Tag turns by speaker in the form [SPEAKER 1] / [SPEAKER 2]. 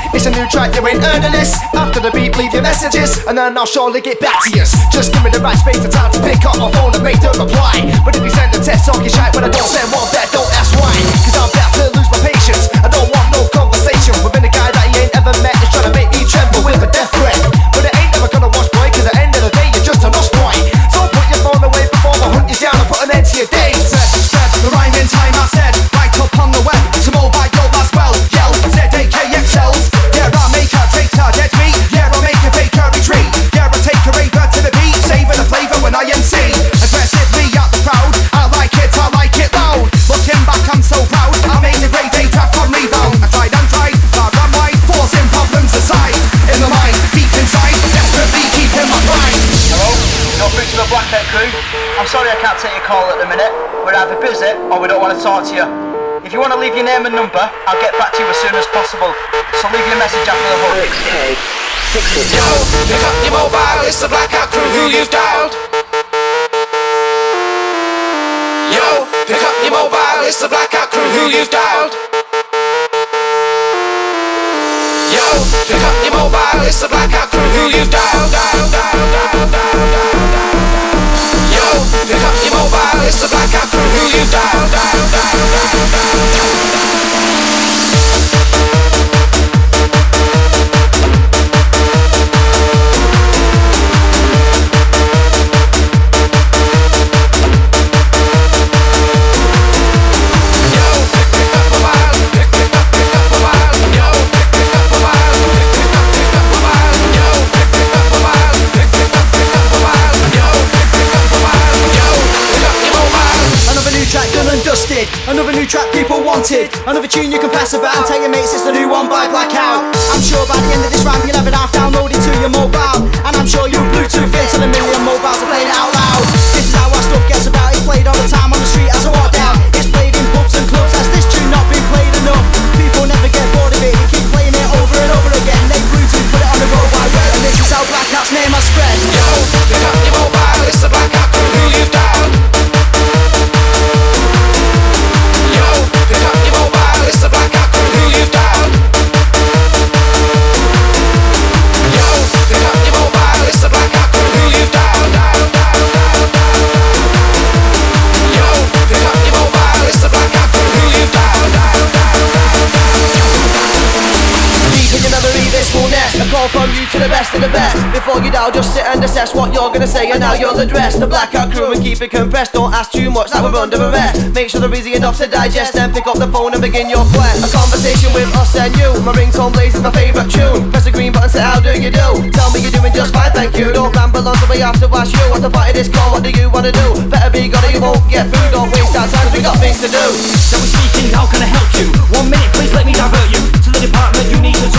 [SPEAKER 1] It's a new track, you ain't heard of this. After the beat, leave your messages, and then I'll surely get back to you. Just give me the right space and time to pick up my phone and make the reply. But if you send a text talking shite when I don't send one back, don't ask why. Cause I'm about to lose my patience. I don't want no conversation within a guy that he ain't ever met. Is trying to make me tremble with a death threat. But it ain't never gonna wash, boy, cause at the end of the day you're just a lost boy. So put your phone away before I hunt you down and put an end to your days. Spread the rhyme in time, I said. Right up on the web, some old by yo as well. Yell, ZAKXLs. Yeah, I make her take her dead meat. Yeah, I make her take her retreat. Yeah, I take her raver to the beat. Saving the flavour when I MC. Aggressively out the crowd. I like it loud. Looking back, I'm so proud. I made the great day track on rebound. I tried and tried, now I'm right. Forcing problems aside. In the mind, deep inside, desperately keeping my grind.
[SPEAKER 2] Hello, you're through to the Black Hat crew. I'm sorry I can't take your call at the minute. We're either busy or we don't want to talk to you. If you want to leave your name and number, I'll get back to you as soon as possible. So leave your message after the hook.
[SPEAKER 3] Yo, pick up your mobile, it's the Black Hat crew who you've dialed. Yo, pick up your mobile, it's the Black Hat crew who you've dialed. Yo, pick up your mobile, it's the Black Hat crew who you've dialed. Yo, pick up your mobile, it's the Black Hat crew who you've dialed.
[SPEAKER 1] Another new track people wanted. Another tune you can pass about and tell your mates it's the new one by Blackout. I'm sure by the end of this round you'll have it half downloaded to your mobile. And I'm sure you'll Bluetooth it till a million mobiles are playing out loud. This is how our stuff gets about. It's played all the time on the street as I walk down. It's played in pubs and clubs. Has this tune not been played enough? People never get bored of it. They keep playing it over and over again. They Bluetooth put it on the mobile, yeah. And this is how Blackout's name has spread.
[SPEAKER 3] Yo, pick up your mobile, it's the Black Hat crew who you've dialed. Yo, pick up your mobile, it's the Black Hat crew who you've dialed. Yo, pick up your mobile, it's the Black Hat crew who you've dialed. Yo, pick up your mobile, it's the Black Hat crew who you've dialed.
[SPEAKER 1] Deep in your memory this will nest. A call from you to the best of the best. Before you dial, just sit and assess what you're gonna say, and now you'll address the Blackout crew and keep it compressed. Don't ask too much, that we're under arrest. Make sure they're easy enough to digest, then pick up the phone and begin your quest. A conversation with us and you. My ringtone blazes my favourite tune. Press the green button, say how do you do? Tell me you're doing just fine, thank you. Don't ramble on, so we have to ask you. What's the part of this call, what do you wanna do? Better be good or you won't get through. Don't waste our time, we got things to do.
[SPEAKER 4] So we're speaking, how can I help you? 1 minute, please let me divert you to the department you need to